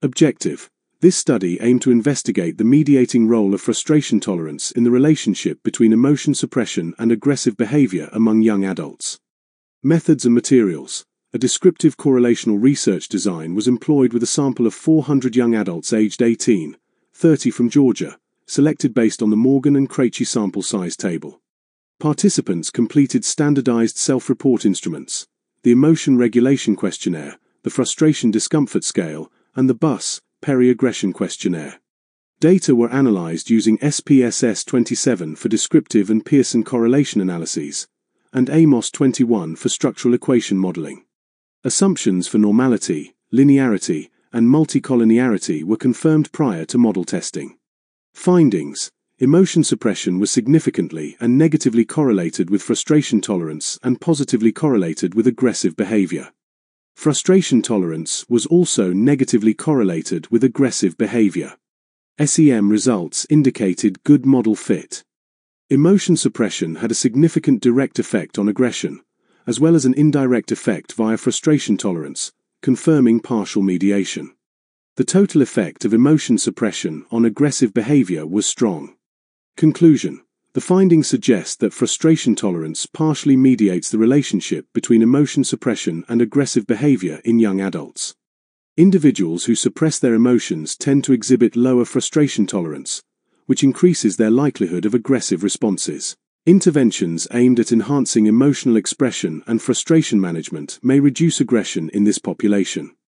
Objective. This study aimed to investigate the mediating role of frustration tolerance in the relationship between emotion suppression and aggressive behavior among young adults. Methods and materials. A descriptive correlational research design was employed with a sample of 400 young adults aged 18, 30 from Georgia, selected based on the Morgan and Krejci sample size table. Participants completed standardized self-report instruments, the Emotion Regulation Questionnaire, the Frustration Discomfort Scale, and the BUS, Peri-Aggression Questionnaire. Data were analyzed using SPSS 27 for descriptive and Pearson correlation analyses, and AMOS 21 for structural equation modeling. Assumptions for normality, linearity, and multicollinearity were confirmed prior to model testing. Findings. Emotion suppression was significantly and negatively correlated with frustration tolerance and positively correlated with aggressive behavior. Frustration tolerance was also negatively correlated with aggressive behavior. SEM results indicated good model fit. Emotion suppression had a significant direct effect on aggression, as well as an indirect effect via frustration tolerance, confirming partial mediation. The total effect of emotion suppression on aggressive behavior was strong. Conclusion. The findings suggest that frustration tolerance partially mediates the relationship between emotion suppression and aggressive behavior in young adults. Individuals who suppress their emotions tend to exhibit lower frustration tolerance, which increases their likelihood of aggressive responses. Interventions aimed at enhancing emotional expression and frustration management may reduce aggression in this population.